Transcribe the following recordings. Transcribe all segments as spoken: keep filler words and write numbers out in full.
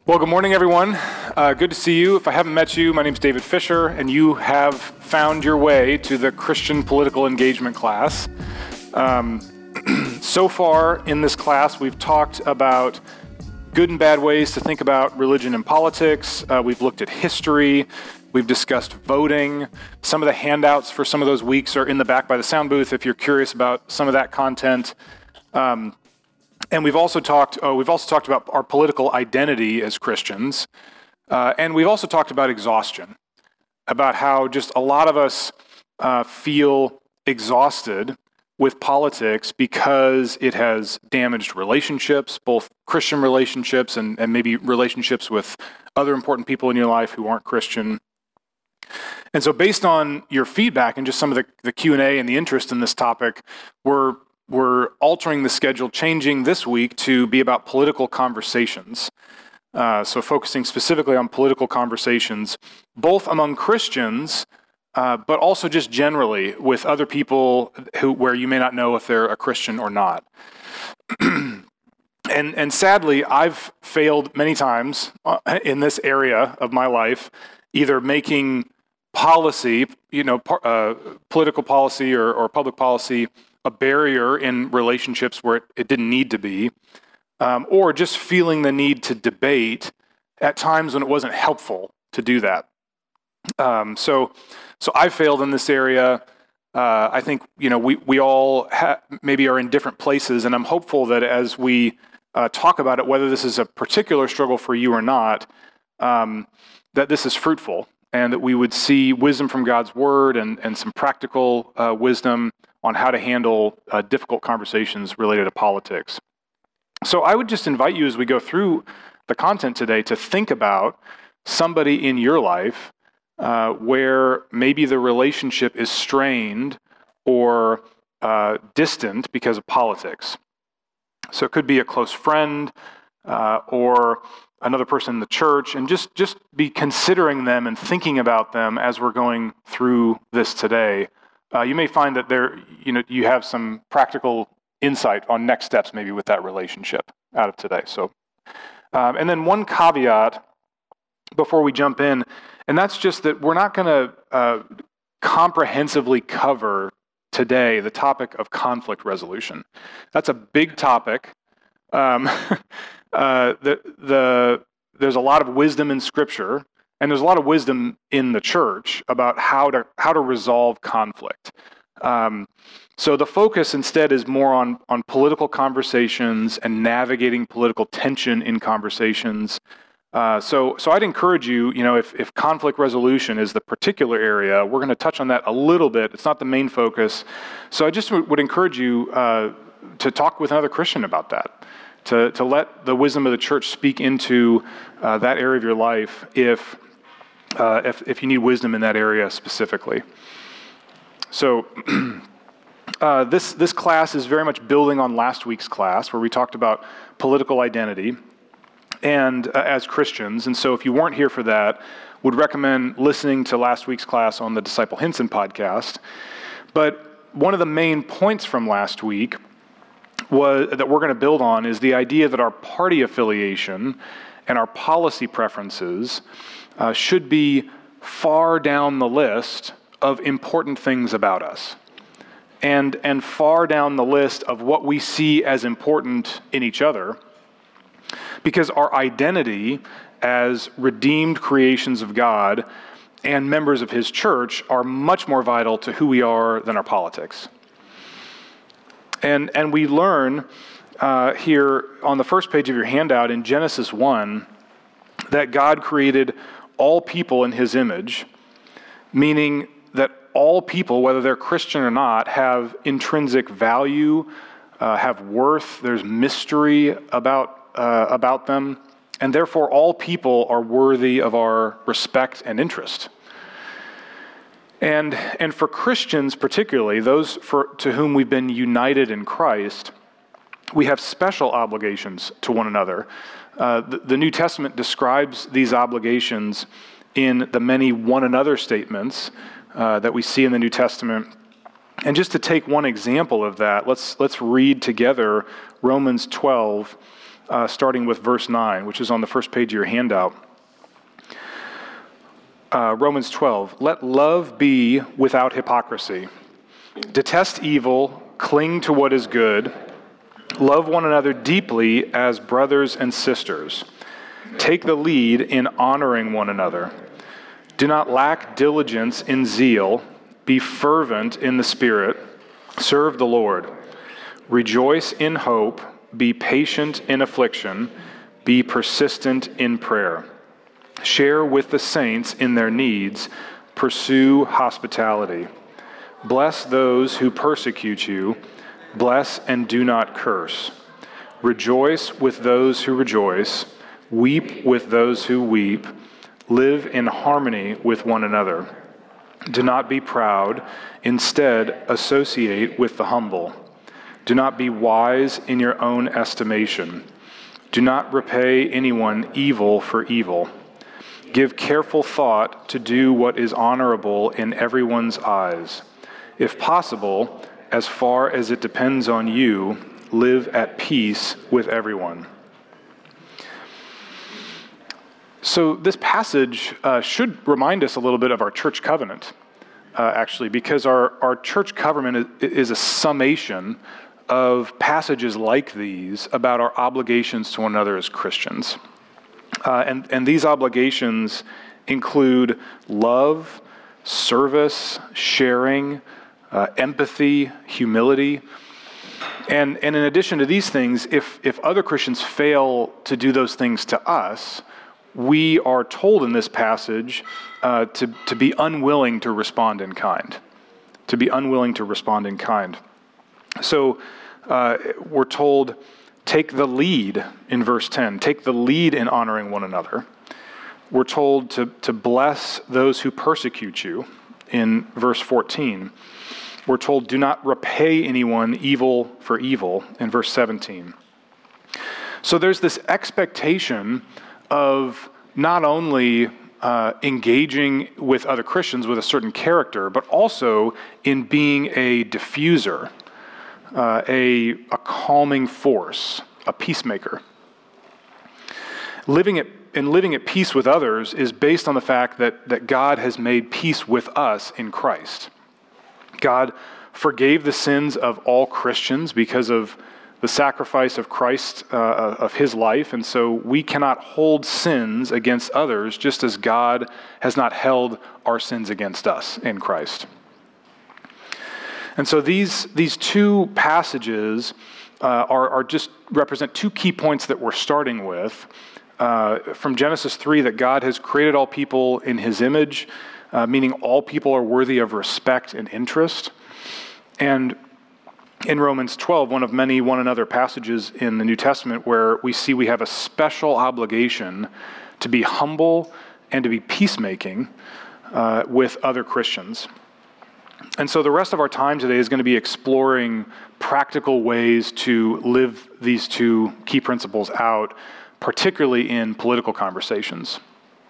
Well, good morning, everyone. Uh, good to see you. If I haven't met you, my name's David Fisher, and you have found your way to the Christian Political Engagement class. Um, so far in this class, we've talked about good and bad ways to think about religion and politics. Uh, we've looked at history. We've discussed voting. Some of the handouts for some of those weeks are in the back by the sound booth if you're curious about some of that content. Um, And we've also talked. Oh, we've also talked about our political identity as Christians, uh, and we've also talked about exhaustion, about how just a lot of us uh, feel exhausted with politics because it has damaged relationships, both Christian relationships and, and maybe relationships with other important people in your life who aren't Christian. And so, based on your feedback and just some of the, the Q and A and the interest in this topic, we're We're altering the schedule, changing this week to be about political conversations. Uh, so focusing specifically on political conversations, both among Christians, uh, but also just generally with other people who where you may not know if they're a Christian or not. and and sadly, I've failed many times in this area of my life, either making policy, you know, uh, political policy or, or public policy a barrier in relationships where it, it didn't need to be, um, or just feeling the need to debate at times when it wasn't helpful to do that. Um, so, so I failed in this area. Uh, I think you know we we all ha- maybe are in different places, and I'm hopeful that as we uh, talk about it, whether this is a particular struggle for you or not, um, that this is fruitful, and that we would see wisdom from God's Word and and some practical uh, wisdom on how to handle uh, difficult conversations related to politics. So I would just invite you as we go through the content today to think about somebody in your life uh, where maybe the relationship is strained or uh, distant because of politics. So it could be a close friend uh, or another person in the church, and just, just be considering them and thinking about them as we're going through this today. Uh, you may find that there, you know, you have some practical insight on next steps, maybe with that relationship out of today. So, um, and then one caveat before we jump in, and that's just that we're not going to uh, comprehensively cover today the topic of conflict resolution. That's a big topic. Um, uh, the the there's a lot of wisdom in Scripture. And there's a lot of wisdom in the church about how to how to resolve conflict. Um, so the focus instead is more on, on political conversations and navigating political tension in conversations. Uh, so so I'd encourage you, you know, if, if conflict resolution is the particular area, we're going to touch on that a little bit. It's not the main focus. So I just w- would encourage you uh, to talk with another Christian about that, to, to let the wisdom of the church speak into uh, that area of your life if Uh, if, if you need wisdom in that area specifically. So uh, this this class is very much building on last week's class where we talked about political identity and uh, as Christians. And so if you weren't here for that, would recommend listening to last week's class on the Disciple Hinson podcast. But one of the main points from last week was that we're going to build on is the idea that our party affiliation and our policy preferences Uh, should be far down the list of important things about us, and and far down the list of what we see as important in each other, because our identity as redeemed creations of God and members of His church are much more vital to who we are than our politics. And and we learn uh, here on the first page of your handout in Genesis one that God created all people in His image, meaning that all people, whether they're Christian or not, have intrinsic value, uh, have worth. There's mystery about uh, about them, and therefore all people are worthy of our respect and interest. And and for Christians particularly, those for to whom we've been united in Christ, we have special obligations to one another. Uh, the, the New Testament describes these obligations in the many one another statements uh, that we see in the New Testament. And just to take one example of that, let's let's read together Romans twelve, uh, starting with verse nine, which is on the first page of your handout. Uh, Romans twelve, let love be without hypocrisy. Detest evil, cling to what is good, love one another deeply as brothers and sisters. Take the lead in honoring one another. Do not lack diligence in zeal. Be fervent in the Spirit. Serve the Lord. Rejoice in hope. Be patient in affliction. Be persistent in prayer. Share with the saints in their needs. Pursue hospitality. Bless those who persecute you. Bless and do not curse. Rejoice with those who rejoice. Weep with those who weep. Live in harmony with one another. Do not be proud. Instead, associate with the humble. Do not be wise in your own estimation. Do not repay anyone evil for evil. Give careful thought to do what is honorable in everyone's eyes. If possible, as far as it depends on you, live at peace with everyone. So this passage uh, should remind us a little bit of our church covenant, uh, actually, because our, our church covenant is, is a summation of passages like these about our obligations to one another as Christians. Uh, and, and these obligations include love, service, sharing, uh, empathy, humility. And, and in addition to these things, if, if other Christians fail to do those things to us, we are told in this passage uh, to, to be unwilling to respond in kind, to be unwilling to respond in kind. So uh, we're told, take the lead in verse ten, take the lead in honoring one another. We're told to, to bless those who persecute you in verse fourteen. We're told, do not repay anyone evil for evil in verse seventeen. So there's this expectation of not only uh, engaging with other Christians with a certain character, but also in being a diffuser, uh, a, a calming force, a peacemaker. Living at, and living at peace with others is based on the fact that, that God has made peace with us in Christ. God forgave the sins of all Christians because of the sacrifice of Christ, uh, of his life, and so we cannot hold sins against others just as God has not held our sins against us in Christ. And so these, these two passages uh, are, are just represent two key points that we're starting with. Uh, from Genesis three, that God has created all people in his image, uh, meaning all people are worthy of respect and interest. And in Romans twelve, one of many one another passages in the New Testament where we see we have a special obligation to be humble and to be peacemaking uh, with other Christians. And so the rest of our time today is going to be exploring practical ways to live these two key principles out, particularly in political conversations.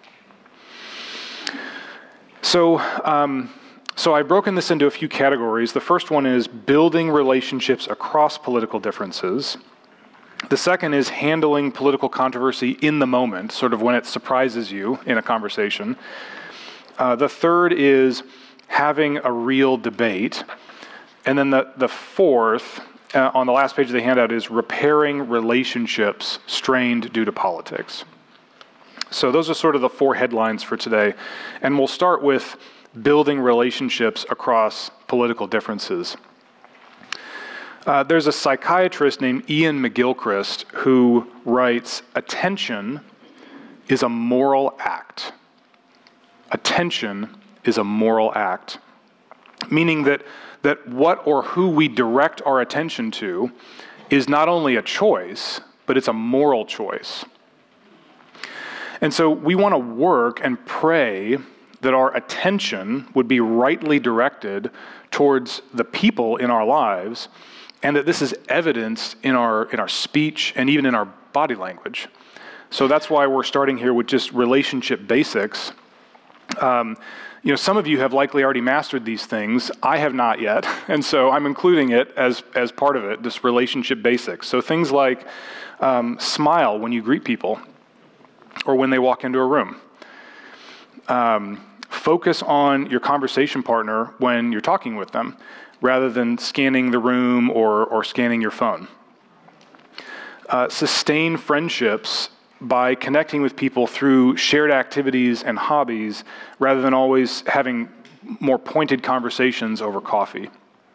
So, um, So I've broken this into a few categories. The first one is building relationships across political differences. The second is handling political controversy in the moment, sort of when it surprises you in a conversation. Uh, the third is having a real debate. And then the, the fourth, uh, on the last page of the handout, is repairing relationships strained due to politics. So those are sort of the four headlines for today. And we'll start with building relationships across political differences. Uh, there's a psychiatrist named Ian McGilchrist who writes, attention is a moral act. Attention is a moral act, meaning that, that what or who we direct our attention to is not only a choice, but it's a moral choice. And so we want to work and pray that our attention would be rightly directed towards the people in our lives, and that this is evidenced in our in our speech and even in our body language. So that's why we're starting here with just relationship basics. Um, you know, some of you have likely already mastered these things. I have not yet, and so I'm including it as as part of it, this relationship basics. So things like um, smile when you greet people, or when they walk into a room. Um, focus on your conversation partner when you're talking with them, rather than scanning the room or or scanning your phone. Uh, sustain friendships by connecting with people through shared activities and hobbies, rather than always having more pointed conversations over coffee.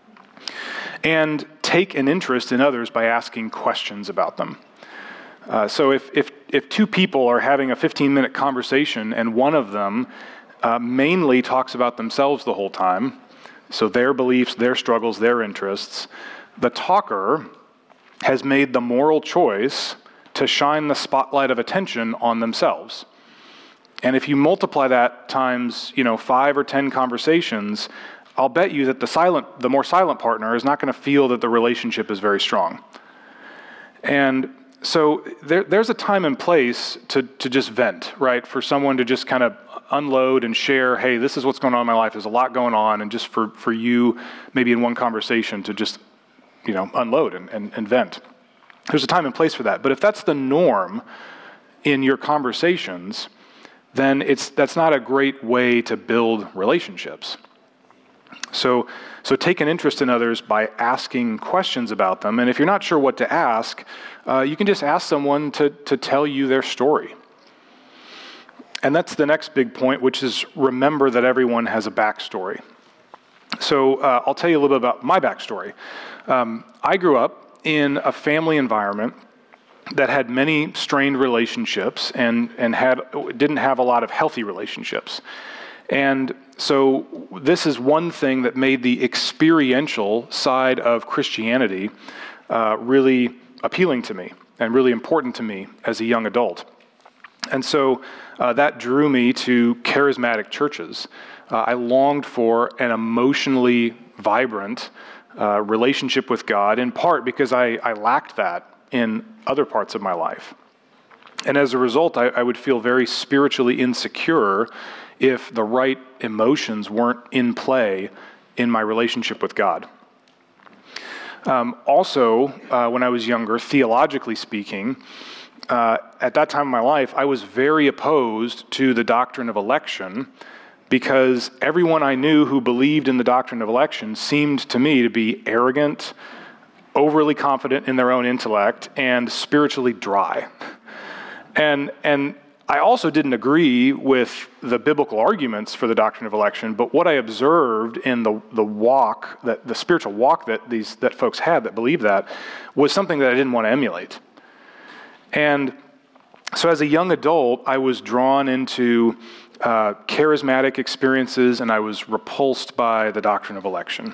And take an interest in others by asking questions about them. Uh, so if, if, if two people are having a fifteen-minute conversation and one of them uh, mainly talks about themselves the whole time, so their beliefs, their struggles, their interests, the talker has made the moral choice to shine the spotlight of attention on themselves. And if you multiply that times, you know, five or ten conversations, I'll bet you that the silent, the more silent partner is not going to feel that the relationship is very strong. And so there, there's a time and place to, to just vent, right? For someone to just kind of unload and share, hey, this is what's going on in my life. There's a lot going on. And just for, for you, maybe in one conversation, to just, you know, unload and, and, and vent. There's a time and place for that. But if that's the norm in your conversations, then it's that's not a great way to build relationships. So, so take an interest in others by asking questions about them. And if you're not sure what to ask, uh, you can just ask someone to, to tell you their story. And that's the next big point, which is remember that everyone has a backstory. So uh, I'll tell you a little bit about my backstory. Um, I grew up in a family environment that had many strained relationships and, and had didn't have a lot of healthy relationships. And so this is one thing that made the experiential side of Christianity uh, really appealing to me and really important to me as a young adult. And so uh, that drew me to charismatic churches. Uh, I longed for an emotionally vibrant uh, relationship with God, in part because I, I lacked that in other parts of my life. And as a result, I, I would feel very spiritually insecure if the right emotions weren't in play in my relationship with God. Um, also, uh, when I was younger, theologically speaking, uh, at that time of my life, I was very opposed to the doctrine of election, because everyone I knew who believed in the doctrine of election seemed to me to be arrogant, overly confident in their own intellect, and spiritually dry. And and I also didn't agree with the biblical arguments for the doctrine of election, but what I observed in the the walk, that the spiritual walk that these that folks had that believed that, was something that I didn't want to emulate. And so as a young adult, I was drawn into uh, charismatic experiences, and I was repulsed by the doctrine of election.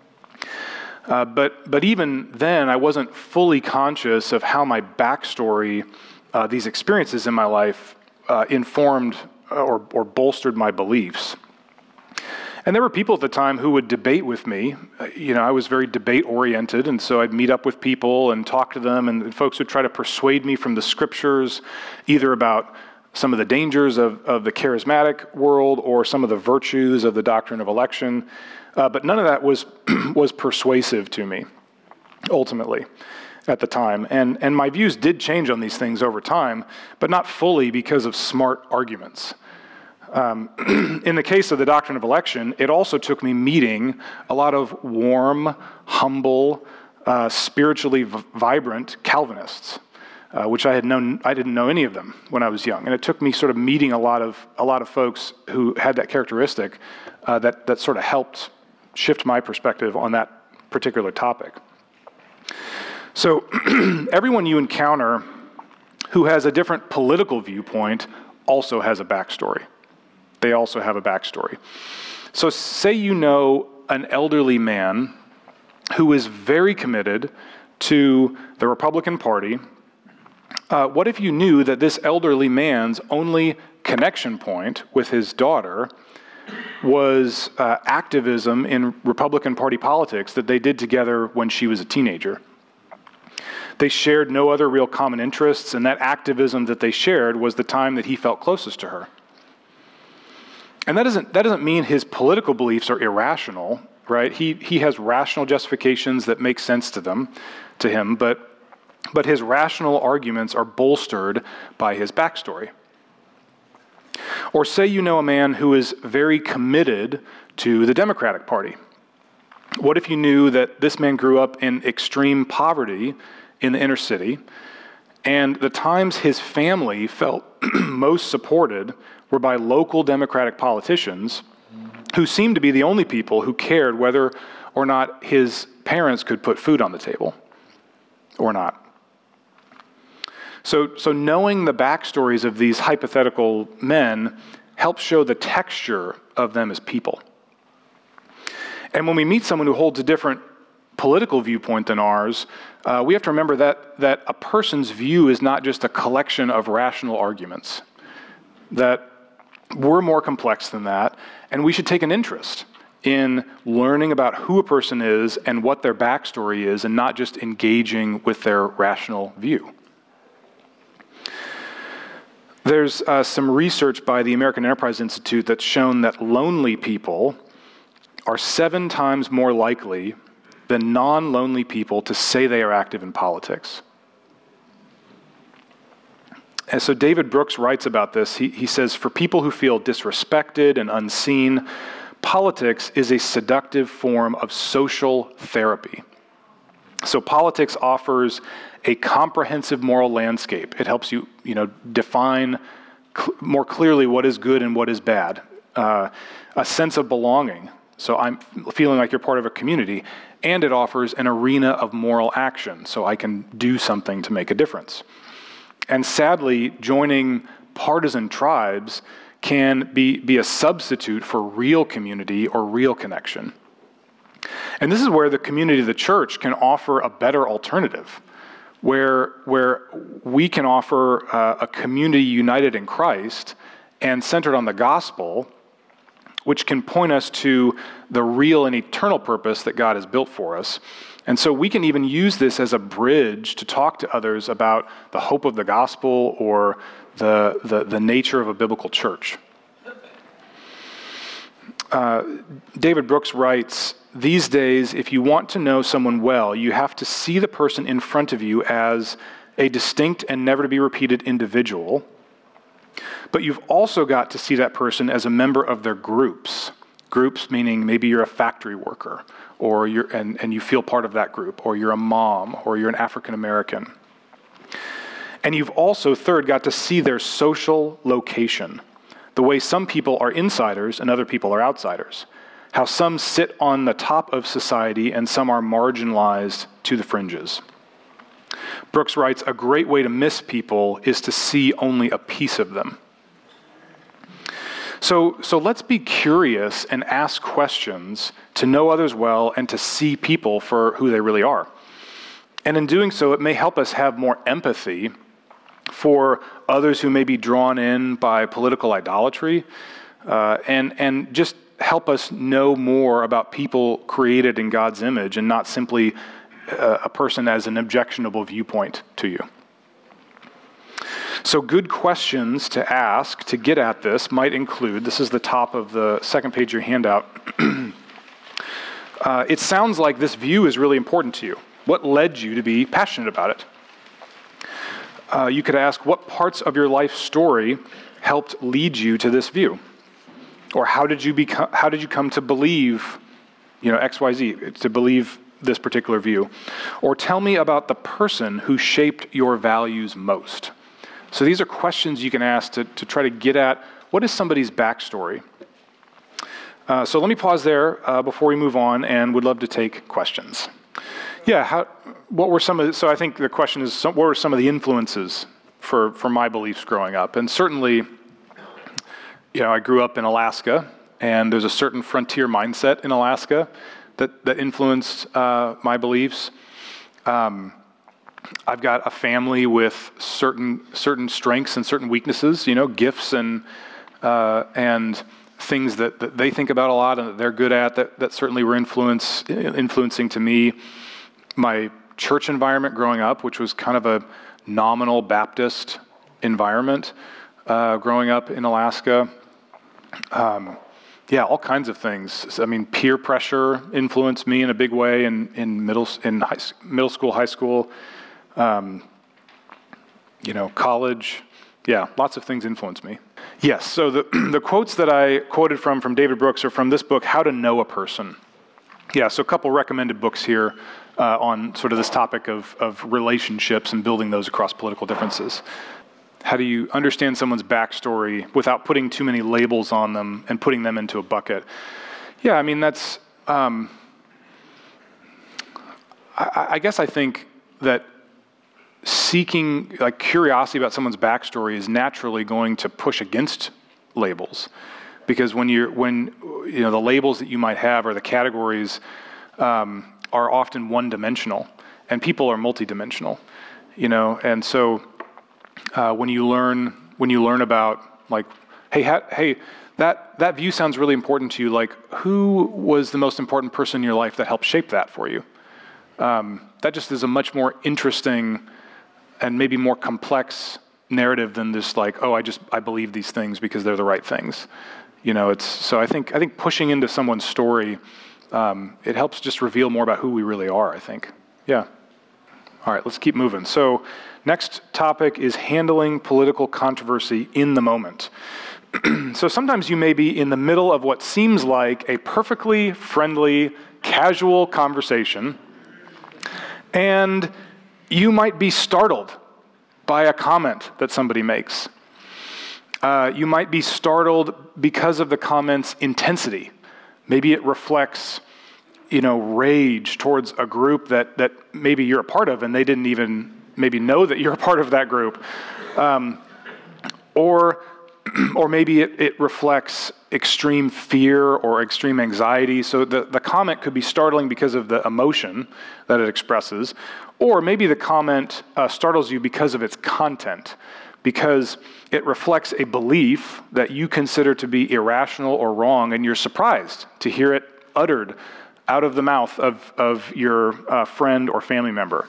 Uh, but but even then, I wasn't fully conscious of how my backstory, uh, these experiences in my life, uh, informed or, or bolstered my beliefs. And there were people at the time who would debate with me. Uh, you know, I was very debate-oriented, and so I'd meet up with people and talk to them, and folks would try to persuade me from the scriptures, either about some of the dangers of, of the charismatic world or some of the virtues of the doctrine of election. Uh, but none of that was was persuasive to me, ultimately, at the time. And, and my views did change on these things over time, but not fully because of smart arguments. Um, in the case of the doctrine of election, it also took me meeting a lot of warm, humble, uh, spiritually v- vibrant Calvinists, uh, which I had known. I didn't know any of them when I was young, and it took me sort of meeting a lot of a lot of folks who had that characteristic uh, that that sort of helped shift my perspective on that particular topic. So, everyone you encounter who has a different political viewpoint also has a backstory. They also have a backstory. So say you know an elderly man who is very committed to the Republican Party. Uh, what if you knew that this elderly man's only connection point with his daughter was uh, activism in Republican Party politics that they did together when she was a teenager? They shared no other real common interests, and that activism that they shared was the time that he felt closest to her. And that doesn't, that doesn't mean his political beliefs are irrational, right? He, he has rational justifications that make sense to them, to him, but, but his rational arguments are bolstered by his backstory. Or say you know a man who is very committed to the Democratic Party. What if you knew that this man grew up in extreme poverty in the inner city, and the times his family felt most supported were by local Democratic politicians who seemed to be the only people who cared whether or not his parents could put food on the table or not. So, so knowing the backstories of these hypothetical men helps show the texture of them as people. And when we meet someone who holds a different political viewpoint than ours, uh, we have to remember that, that a person's view is not just a collection of rational arguments, that we're more complex than that, and we should take an interest in learning about who a person is and what their backstory is, and not just engaging with their rational view. There's uh, some research by the American Enterprise Institute that's shown that lonely people are seven times more likely than non-lonely people to say they are active in politics. And so David Brooks writes about this. He, he says, for people who feel disrespected and unseen, politics is a seductive form of social therapy. So politics offers a comprehensive moral landscape. It helps you, you know, define cl- more clearly what is good and what is bad. Uh, a sense of belonging. So I'm feeling like you're part of a community. And it offers an arena of moral action, so I can do something to make a difference. And sadly, joining partisan tribes can be, be a substitute for real community or real connection. And this is where the community of the church can offer a better alternative, where, where we can offer uh, a community united in Christ and centered on the gospel, which can point us to the real and eternal purpose that God has built for us. And so we can even use this as a bridge to talk to others about the hope of the gospel or the, the, the nature of a biblical church. Uh, David Brooks writes, these days, if you want to know someone well, you have to see the person in front of you as a distinct and never to be repeated individual, but you've also got to see that person as a member of their groups. Groups meaning maybe you're a factory worker, or you're and, and you feel part of that group, or you're a mom, or you're an African American. And you've also, third, got to see their social location, the way some people are insiders and other people are outsiders, how some sit on the top of society and some are marginalized to the fringes. Brooks writes, a great way to miss people is to see only a piece of them. So, so let's be curious and ask questions to know others well and to see people for who they really are. And in doing so, it may help us have more empathy for others who may be drawn in by political idolatry, uh, and, and just help us know more about people created in God's image and not simply a, a person as an objectionable viewpoint to you. So good questions to ask to get at this might include, this is the top of the second page of your handout, uh, it sounds like this view is really important to you. What led you to be passionate about it? Uh, you could ask, what parts of your life story helped lead you to this view? Or how did you become, how did you come to believe, you know, X Y Z, to believe this particular view? Or tell me about the person who shaped your values most. So these are questions you can ask to, to try to get at what is somebody's backstory. Uh, so let me pause there uh, before we move on, and would love to take questions. Yeah, how, what were some of the, so I think the question is, some, what were some of the influences for, for my beliefs growing up? And certainly, you know, I grew up in Alaska, and there's a certain frontier mindset in Alaska that, that influenced uh, my beliefs. Um, I've got a family with certain certain strengths and certain weaknesses, you know, gifts and uh, and things that, that they think about a lot and that they're good at that, that certainly were influence, influencing to me. My church environment growing up, which was kind of a nominal Baptist environment uh, growing up in Alaska. Um, yeah, all kinds of things. I mean, peer pressure influenced me in a big way in, in middle in high, middle school, high school, um, you know, college. Yeah, lots of things influenced me. Yes, so the, the quotes that I quoted from from David Brooks are from this book, How to Know a Person. Yeah, so a couple recommended books here uh, on sort of this topic of, of relationships and building those across political differences. How do you understand someone's backstory without putting too many labels on them and putting them into a bucket? Yeah, I mean, that's, um, I, I guess I think that seeking, like curiosity about someone's backstory is naturally going to push against labels. Because when you're, when, you know, the labels that you might have or the categories um, are often one-dimensional, and people are multidimensional, you know, and so uh, when you learn, when you learn about, like, hey, ha hey, that, that view sounds really important to you, like, who was the most important person in your life that helped shape that for you? Um, that just is a much more interesting and maybe more complex narrative than this, like, oh, I just, I believe these things because they're the right things. You know, it's, so I think, I think pushing into someone's story, um, it helps just reveal more about who we really are, I think. Yeah. All right, let's keep moving. So next topic is handling political controversy in the moment. So sometimes you may be in the middle of what seems like a perfectly friendly, casual conversation, and you might be startled by a comment that somebody makes. Uh, you might be startled because of the comment's intensity. Maybe it reflects, you know, rage towards a group that, that maybe you're a part of and they didn't even maybe know that you're a part of that group. Um, or, or maybe it, it reflects extreme fear or extreme anxiety. So the, the comment could be startling because of the emotion that it expresses. Or maybe the comment uh, startles you because of its content, because it reflects a belief that you consider to be irrational or wrong, and you're surprised to hear it uttered out of the mouth of, of your uh, friend or family member.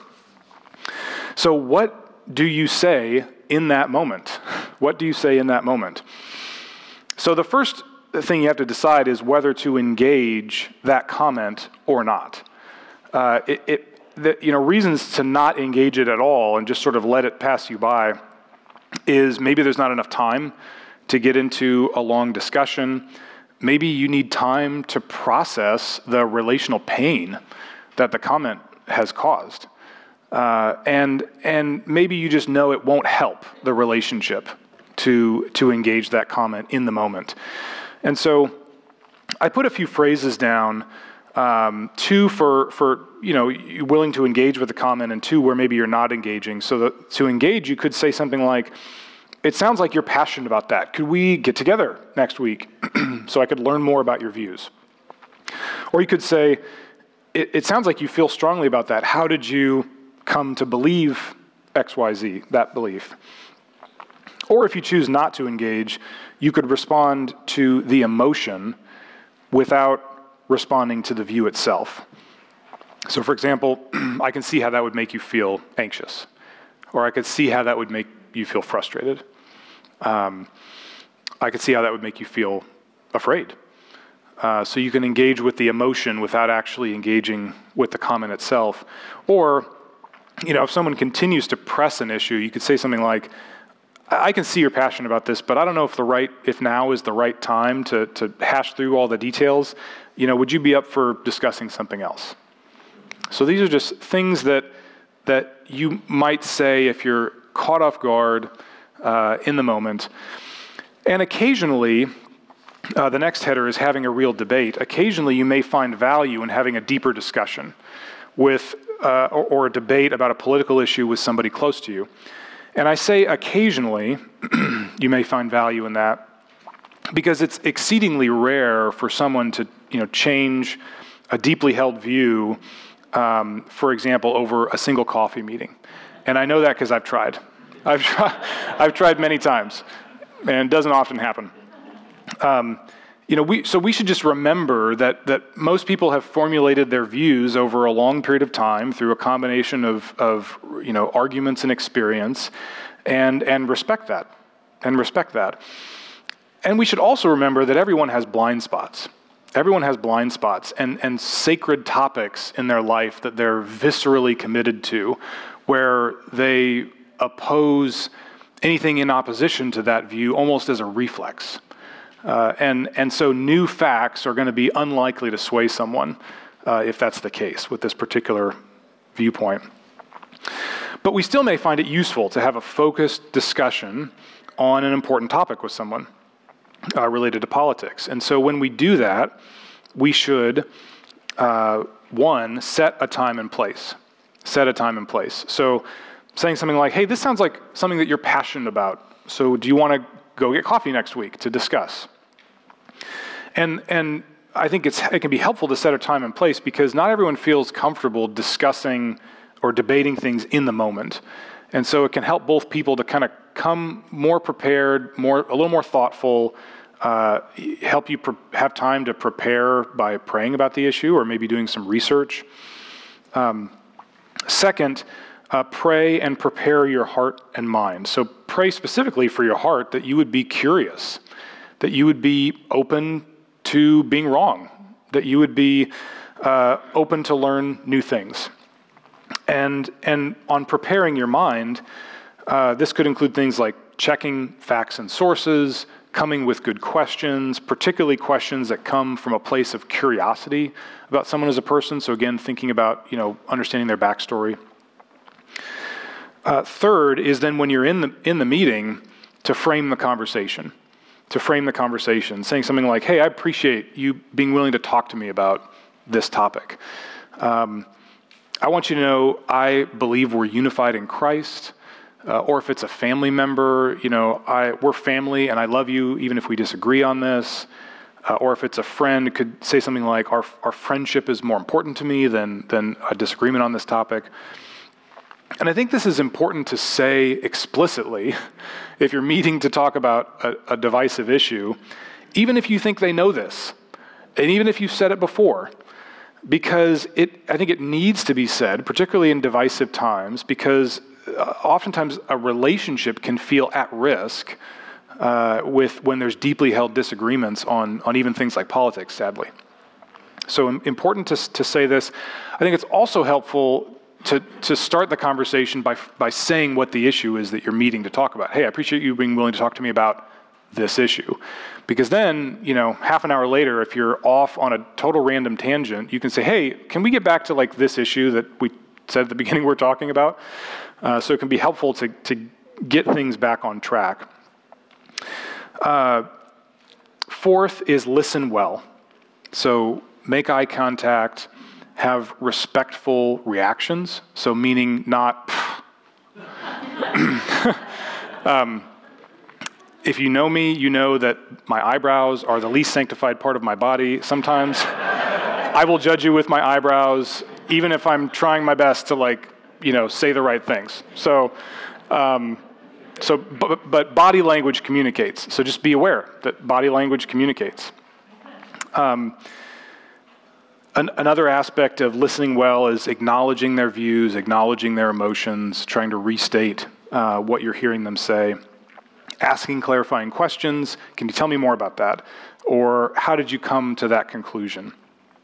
So what do you say in that moment? What do you say in that moment? So the first thing you have to decide is whether to engage that comment or not. Uh, it, it the, you know, reasons to not engage it at all and just sort of let it pass you by is maybe there's not enough time to get into a long discussion. Maybe you need time to process the relational pain that the comment has caused. Uh, and, and maybe you just know it won't help the relationship to, to engage that comment in the moment. And so I put a few phrases down, um, two for, for, you know, you're willing to engage with the comment, and two where maybe you're not engaging. So that to engage, you could say something like, it sounds like you're passionate about that. Could we get together next week so I could learn more about your views? Or you could say, it, it sounds like you feel strongly about that. How did you come to believe X Y Z, that belief? Or if you choose not to engage, you could respond to the emotion without responding to the view itself. So for example, I can see how that would make you feel anxious, or I could see how that would make you feel frustrated. Um, I could see how that would make you feel afraid. Uh, so you can engage with the emotion without actually engaging with the comment itself. Or, you know, if someone continues to press an issue, you could say something like, I can see you're passionate about this, but I don't know if the right, if now is the right time to, to hash through all the details. You know, would you be up for discussing something else? So these are just things that, that you might say if you're caught off guard uh, in the moment. And occasionally, uh, the next header is having a real debate. Occasionally, you may find value in having a deeper discussion with, uh, or, or a debate about a political issue with somebody close to you. And I say occasionally, you may find value in that, because it's exceedingly rare for someone to, you know, change a deeply held view, um, for example, over a single coffee meeting. And I know that because I've tried. I've, tried. I've tried many times, and it doesn't often happen. Um, you know, we, so we should just remember that, that most people have formulated their views over a long period of time through a combination of, of you know, arguments and experience, and, and respect that, and respect that. And we should also remember that everyone has blind spots. Everyone has blind spots and, and sacred topics in their life that they're viscerally committed to, where they oppose anything in opposition to that view almost as a reflex. Uh, and, and so new facts are going to be unlikely to sway someone uh, if that's the case with this particular viewpoint. But we still may find it useful to have a focused discussion on an important topic with someone uh, related to politics. And so when we do that, we should, uh, one, set a time and place. Set a time and place. So saying something like, hey, this sounds like something that you're passionate about. So do you want to go get coffee next week to discuss? And and I think it's it can be helpful to set a time and place because not everyone feels comfortable discussing or debating things in the moment. And so it can help both people to kind of come more prepared, more a little more thoughtful, uh, help you pre- have time to prepare by praying about the issue or maybe doing some research. Um, second, Uh, pray and prepare your heart and mind. So pray specifically for your heart that you would be curious, that you would be open to being wrong, that you would be uh, open to learn new things. And, and on preparing your mind, uh, this could include things like checking facts and sources, coming with good questions, particularly questions that come from a place of curiosity about someone as a person. So again, thinking about, you know, understanding their backstory. Uh, third is then when you're in the in the meeting to frame the conversation, to frame the conversation, saying something like, hey, I appreciate you being willing to talk to me about this topic. Um, I want you to know I believe we're unified in Christ, uh, or if it's a family member, you know, I we're family and I love you even if we disagree on this. Uh, or if it's a friend, it could say something like, our our friendship is more important to me than than a disagreement on this topic. And I think this is important to say explicitly if you're meeting to talk about a, a divisive issue, even if you think they know this, and even if you've said it before, because it, I think it needs to be said, particularly in divisive times, because uh, oftentimes a relationship can feel at risk uh, with when there's deeply held disagreements on, on even things like politics, sadly. So important to, to say this. I think it's also helpful To, to start the conversation by by saying what the issue is that you're meeting to talk about. Hey, I appreciate you being willing to talk to me about this issue. Because then, you know, half an hour later, if you're off on a total random tangent, you can say, hey, can we get back to like this issue that we said at the beginning we're talking about? Uh, so it can be helpful to, to get things back on track. Uh, fourth is listen well. So make eye contact, have respectful reactions, so meaning not, um, if you know me, you know that my eyebrows are the least sanctified part of my body. Sometimes I will judge you with my eyebrows, even if I'm trying my best to like, you know, say the right things. So, um, so, but, but body language communicates. So just be aware that body language communicates. Um, An, another aspect of listening well is acknowledging their views, acknowledging their emotions, trying to restate uh, what you're hearing them say, asking clarifying questions. Can you tell me more about that? Or how did you come to that conclusion?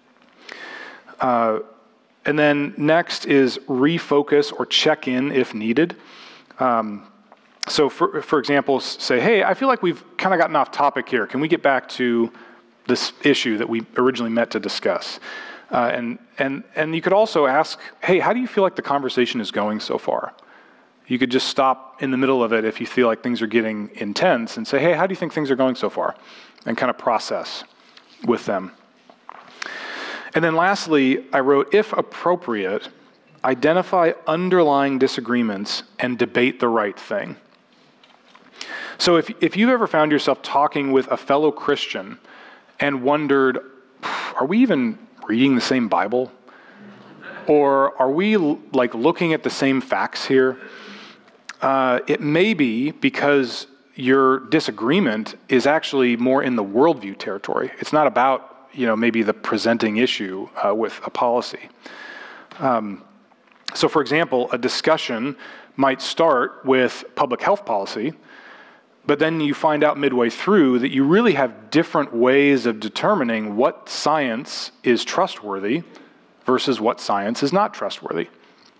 Uh, and then next is refocus or check in if needed. Um, so for, for example, say, hey, I feel like we've kind of gotten off topic here. Can we get back to this issue that we originally met to discuss? Uh, and and and you could also ask, hey, how do you feel like the conversation is going so far? You could just stop in the middle of it if you feel like things are getting intense and say, hey, how do you think things are going so far? And kind of process with them. And then lastly, I wrote, if appropriate, identify underlying disagreements and debate the right thing. So if if you've ever found yourself talking with a fellow Christian and wondered, are we even reading the same Bible? Or are we like looking at the same facts here? Uh, it may be because your disagreement is actually more in the worldview territory. It's not about, you know, maybe the presenting issue uh, with a policy. Um, so for example, a discussion might start with public health policy, but then you find out midway through that you really have different ways of determining what science is trustworthy versus what science is not trustworthy.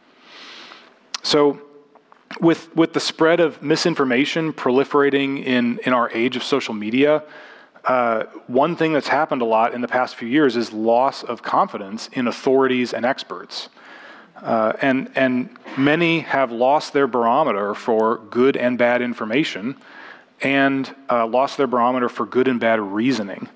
So with, with the spread of misinformation proliferating in, in our age of social media, uh, one thing that's happened a lot in the past few years is loss of confidence in authorities and experts. Uh, and, and many have lost their barometer for good and bad information, and uh, lost their barometer for good and bad reasoning.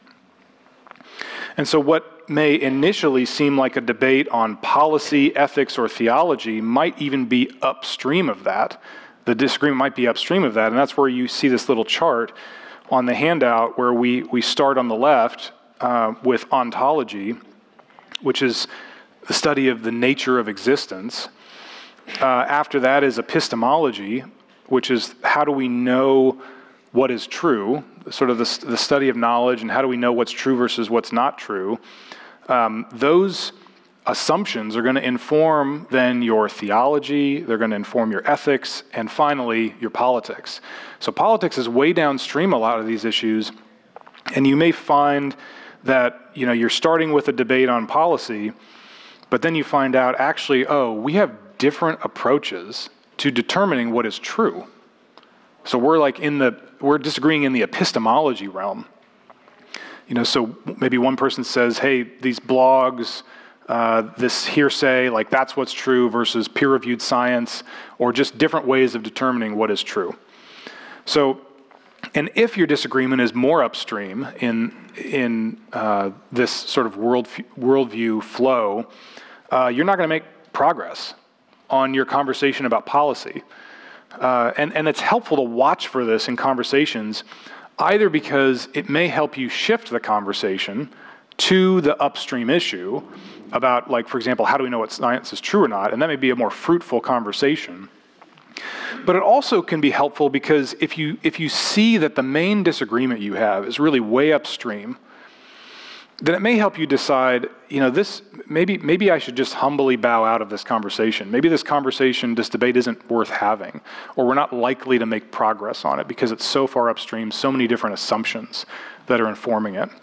And so what may initially seem like a debate on policy, ethics, or theology might even be upstream of that. The disagreement might be upstream of that, and that's where you see this little chart on the handout where we, we start on the left uh, with ontology, which is the study of the nature of existence. Uh, after that is epistemology, which is how do we know what is true, sort of the, the study of knowledge, and how do we know what's true versus what's not true. Um, those assumptions are going to inform then your theology, they're going to inform your ethics, and finally your politics. So politics is way downstream a lot of these issues, and you may find that you know you're starting with a debate on policy, but then you find out actually, oh, we have different approaches to determining what is true. So we're like in the, we're disagreeing in the epistemology realm. You know, so maybe one person says, hey, these blogs, uh, this hearsay, like that's what's true versus peer-reviewed science, or just different ways of determining what is true. So, and if your disagreement is more upstream in, in uh, this sort of world, worldview flow, uh, you're not going to make progress on your conversation about policy. Uh, and, and it's helpful to watch for this in conversations, either because it may help you shift the conversation to the upstream issue about, like, for example, how do we know what science is true or not? And that may be a more fruitful conversation. But it also can be helpful because if you, if you see that the main disagreement you have is really way upstream, then it may help you decide, you know, this, maybe, maybe I should just humbly bow out of this conversation. Maybe this conversation, this debate isn't worth having, or we're not likely to make progress on it because it's so far upstream, so many different assumptions that are informing it.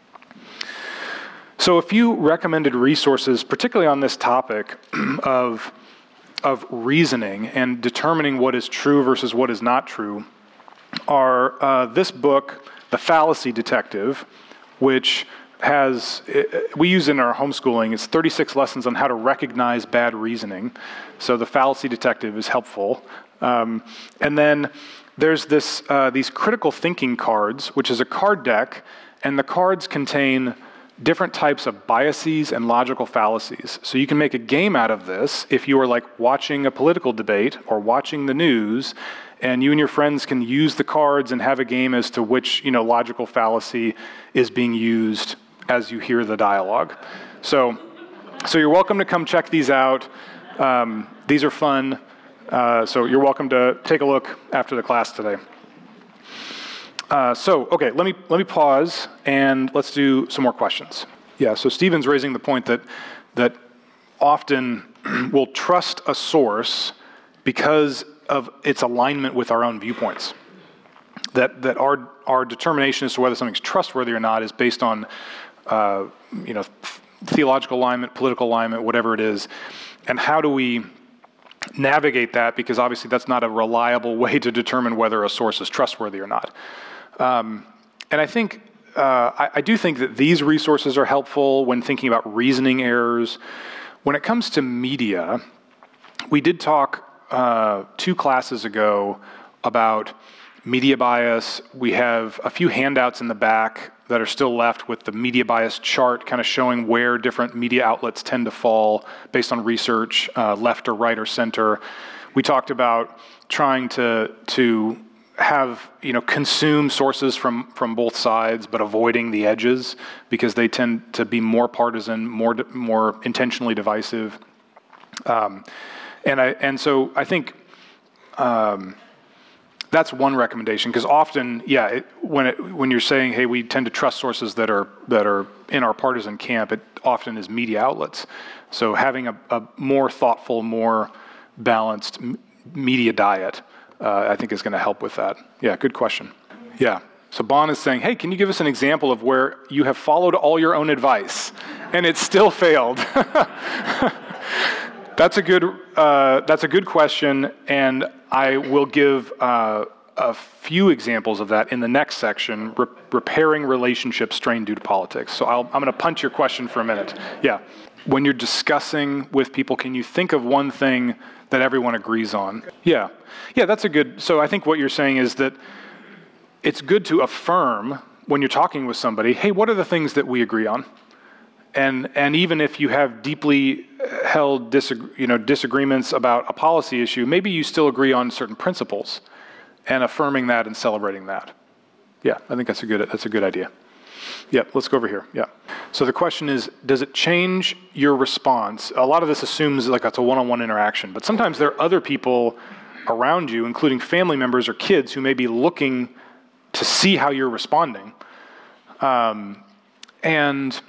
So a few recommended resources, particularly on this topic of, of reasoning and determining what is true versus what is not true, are uh, this book, The Fallacy Detective, which has, we use in our homeschooling, it's thirty-six lessons on how to recognize bad reasoning. So the Fallacy Detective is helpful. Um, and then there's this, uh, these critical thinking cards, which is a card deck, and the cards contain different types of biases and logical fallacies. So you can make a game out of this if you are like watching a political debate or watching the news, and you and your friends can use the cards and have a game as to which, you know, logical fallacy is being used as you hear the dialogue. So, so you're welcome to come check these out. Um, these are fun. Uh, so you're welcome to take a look after the class today. Uh, so, okay, let me let me pause and let's do some more questions. Yeah, so Stephen's raising the point that that often we'll trust a source because of its alignment with our own viewpoints. That that our our determination as to whether something's trustworthy or not is based on uh, you know theological alignment, political alignment, whatever it is, and how do we navigate that? Because obviously that's not a reliable way to determine whether a source is trustworthy or not. Um, and I think uh, I, I do think that these resources are helpful when thinking about reasoning errors. When it comes to media, we did talk uh, two classes ago about media bias. We have a few handouts in the back that are still left with the media bias chart kind of showing where different media outlets tend to fall based on research, uh, left or right or center. We talked about trying to to have, you know, consume sources from, from both sides, but avoiding the edges because they tend to be more partisan, more more intentionally divisive. Um, and I and so I think um, that's one recommendation, because often, yeah, it, when it, when you're saying, hey, we tend to trust sources that are that are in our partisan camp, it often is media outlets. So having a, a more thoughtful, more balanced m- media diet uh, I think is going to help with that. Yeah, good question. Yeah. So Bon is saying, hey, can you give us an example of where you have followed all your own advice and it still failed? That's a good uh, that's a good question, and I will give uh, a few examples of that in the next section, re- repairing relationships strained due to politics. So I'll, I'm going to punch your question for a minute. Yeah. When you're discussing with people, can you think of one thing that everyone agrees on? Yeah. Yeah, that's a good, so I think what you're saying is that it's good to affirm when you're talking with somebody, hey, what are the things that we agree on? And and even if you have deeply held disag- you know, disagreements about a policy issue, maybe you still agree on certain principles, and affirming that and celebrating that. Yeah, I think that's a good that's a good idea. Yeah, let's go over here. Yeah. So the question is, does it change your response? A lot of this assumes like it's a one-on-one interaction, but sometimes there are other people around you, including family members or kids, who may be looking to see how you're responding. Um, and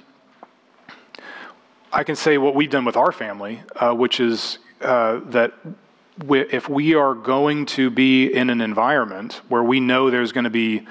I can say what we've done with our family, uh, which is uh, that we, if we are going to be in an environment where we know there's going to be,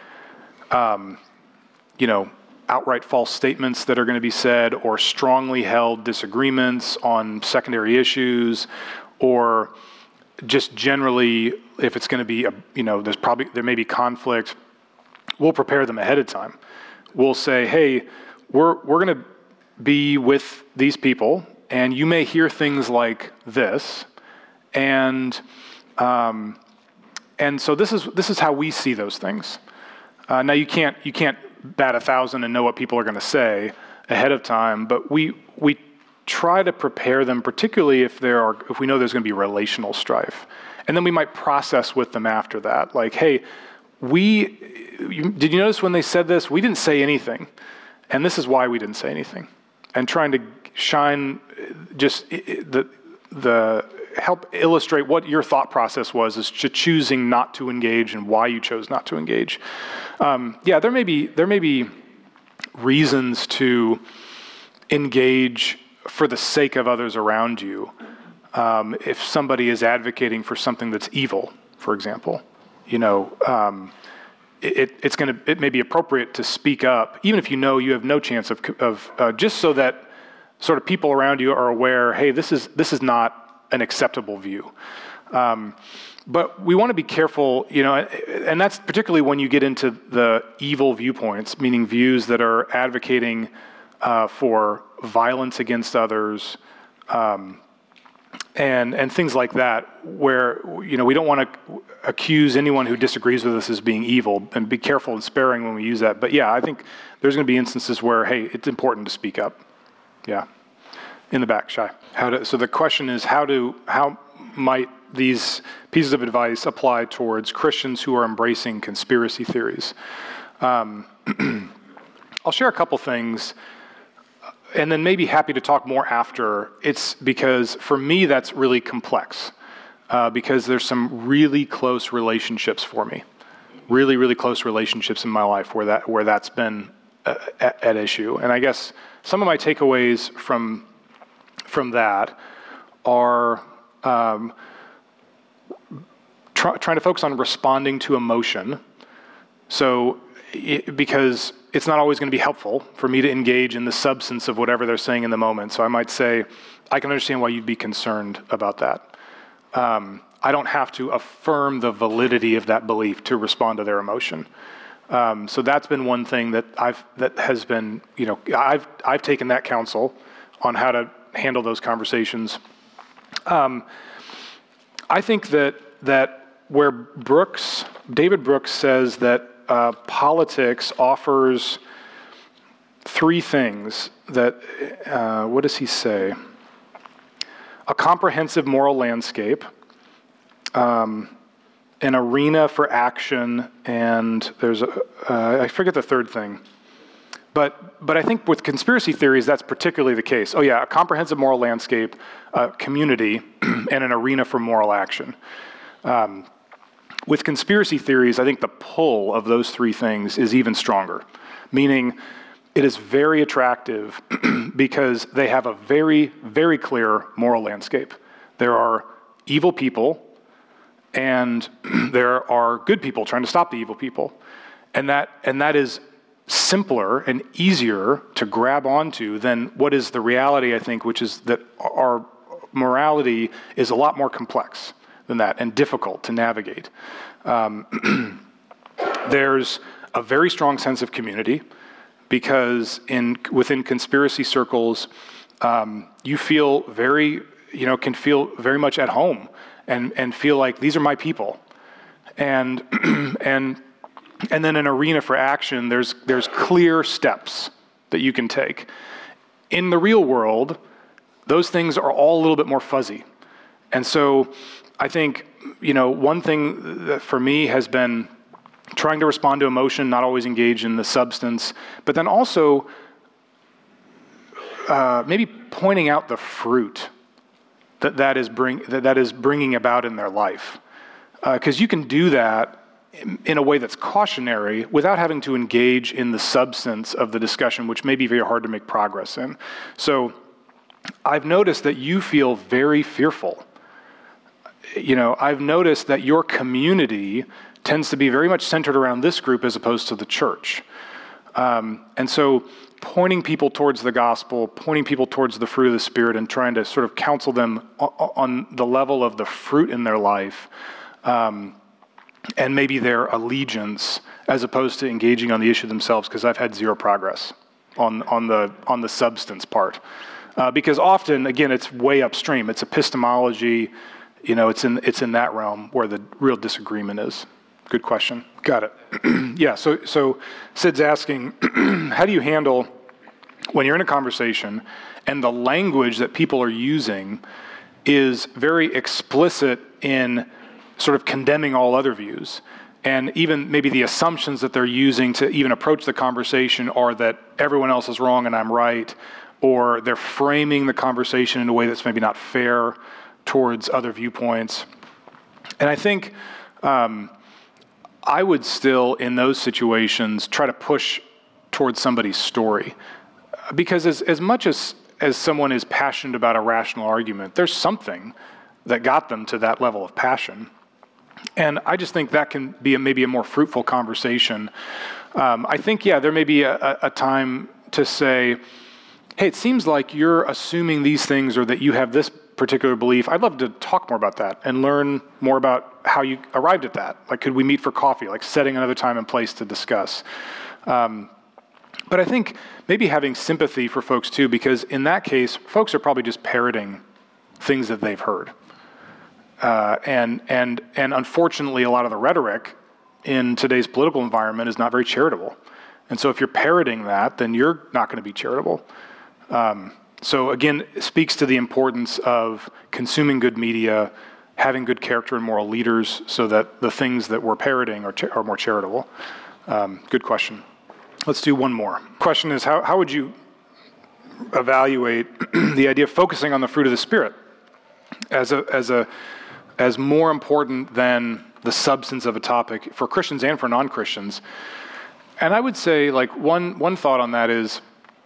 um, you know, outright false statements that are going to be said, or strongly held disagreements on secondary issues, or just generally, if it's going to be, a, you know, there's probably, there may be conflict, we'll prepare them ahead of time. We'll say, hey, we're we're going to be with these people, and you may hear things like this, and um, and so this is this is how we see those things. Uh, now you can't you can't bat a thousand and know what people are going to say ahead of time, but we we try to prepare them, particularly if there are if we know there's going to be relational strife, and then we might process with them after that, like, hey, we you, did you notice when they said this? We didn't say anything, and this is why we didn't say anything. And trying to shine just the the help illustrate what your thought process was as to choosing not to engage and why you chose not to engage. Um, yeah, there may be there may be reasons to engage for the sake of others around you. Um, if somebody is advocating for something that's evil, for example, you know. Um, It, it's going to. It may be appropriate to speak up, even if you know you have no chance of, of uh, just so that sort of people around you are aware. Hey, this is this is not an acceptable view. Um, but we want to be careful, you know, and that's particularly when you get into the evil viewpoints, meaning views that are advocating uh, for violence against others. Um, And and things like that, where, you know, we don't want to accuse anyone who disagrees with us as being evil, and be careful and sparing when we use that. But yeah, I think there's going to be instances where, hey, it's important to speak up. Yeah, in the back, Shai. How to, so the question is, how do how might these pieces of advice apply towards Christians who are embracing conspiracy theories? Um, I'll share a couple things. And then maybe happy to talk more after. It's because for me that's really complex uh, because there's some really close relationships for me, really really close relationships in my life where that where that's been uh, at, at issue. And I guess some of my takeaways from from that are um, try, trying to focus on responding to emotion. So it, because it's not always going to be helpful for me to engage in the substance of whatever they're saying in the moment. So I might say, I can understand why you'd be concerned about that. Um, I don't have to affirm the validity of that belief to respond to their emotion. Um, so that's been one thing that I've that has been, you know, I've I've taken that counsel on how to handle those conversations. Um, I think that that where Brooks, David Brooks says that Uh, politics offers three things that, uh, what does he say? A comprehensive moral landscape, um, an arena for action, and there's a, uh, I forget the third thing. But but I think with conspiracy theories, that's particularly the case. Oh yeah, a comprehensive moral landscape, a community, and an arena for moral action. Um, With conspiracy theories, I think the pull of those three things is even stronger, meaning it is very attractive because they have a very, very clear moral landscape. There are evil people, and there are good people trying to stop the evil people. And that and that is simpler and easier to grab onto than what is the reality, I think, which is that our morality is a lot more complex than that and difficult to navigate. Um, there's a very strong sense of community because in within conspiracy circles, um, you feel very, you know, can feel very much at home and, and feel like these are my people. And and and then an arena for action, there's there's clear steps that you can take. In the real world, those things are all a little bit more fuzzy. And so I think, you know, one thing that for me has been trying to respond to emotion, not always engage in the substance, but then also uh, maybe pointing out the fruit that that is, bring, that, that is bringing about in their life. Because uh, you can do that in, in a way that's cautionary without having to engage in the substance of the discussion, which may be very hard to make progress in. So I've noticed that you feel very fearful. You know, I've noticed that your community tends to be very much centered around this group as opposed to the church. Um, and so pointing people towards the gospel, pointing people towards the fruit of the Spirit, and trying to sort of counsel them on, on the level of the fruit in their life, um, and maybe their allegiance, as opposed to engaging on the issue themselves, because I've had zero progress on, on, the, on the substance part. Uh, because often, again, it's way upstream. It's epistemology. You know, it's in it's in that realm where the real disagreement is. Good question. Got it. Yeah, so so Sid's asking, how do you handle when you're in a conversation and the language that people are using is very explicit in sort of condemning all other views, and even maybe the assumptions that they're using to even approach the conversation are that everyone else is wrong and I'm right, or they're framing the conversation in a way that's maybe not fair towards other viewpoints. And I think um, I would still, in those situations, try to push towards somebody's story. Because as, as much as, as someone is passionate about a rational argument, there's something that got them to that level of passion. And I just think that can be a, maybe a more fruitful conversation. Um, I think, yeah, there may be a, a time to say, hey, it seems like you're assuming these things or that you have this particular belief. I'd love to talk more about that and learn more about how you arrived at that. Like, could we meet for coffee? Like setting another time and place to discuss. Um, but I think maybe having sympathy for folks too, because in that case, folks are probably just parroting things that they've heard. Uh, and and and unfortunately, a lot of the rhetoric in today's political environment is not very charitable. And so if you're parroting that, then you're not going to be charitable. Um, so again, it speaks to the importance of consuming good media, having good character and moral leaders so that the things that we're parroting are, cha- are more charitable. Um, good question. Let's do one more. Question is, how, how would you evaluate the idea of focusing on the fruit of the Spirit as a, as a, as more important than the substance of a topic for Christians and for non-Christians? And I would say, like, one, one thought on that is,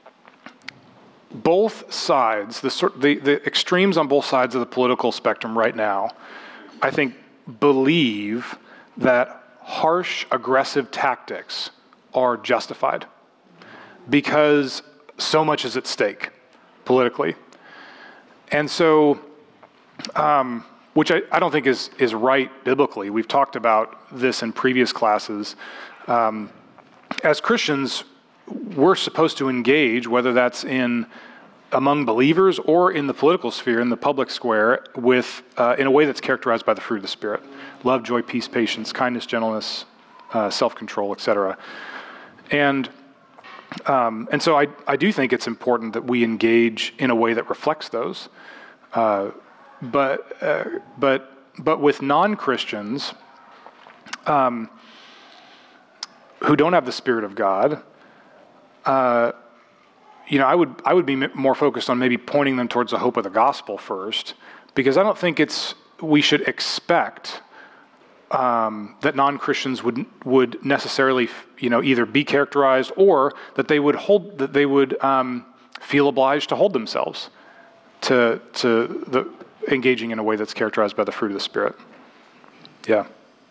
both sides, the, sort, the the extremes on both sides of the political spectrum right now, I think, believe that harsh, aggressive tactics are justified because so much is at stake politically. And so, um, which I, I don't think is, is right biblically. We've talked about this in previous classes. Um, as Christians, we're supposed to engage, whether that's in among believers or in the political sphere, in the public square, with uh, in a way that's characterized by the fruit of the Spirit: love, joy, peace, patience, kindness, gentleness, uh, self-control, et cetera. And um, and so I I do think it's important that we engage in a way that reflects those. Uh, but uh, but but with non-Christians um, who don't have the Spirit of God, uh, you know, I would I would be more focused on maybe pointing them towards the hope of the gospel first, because I don't think it's we should expect um, that non-Christians would would necessarily, you know, either be characterized or that they would hold that they would um, feel obliged to hold themselves to to the engaging in a way that's characterized by the fruit of the Spirit. Yeah.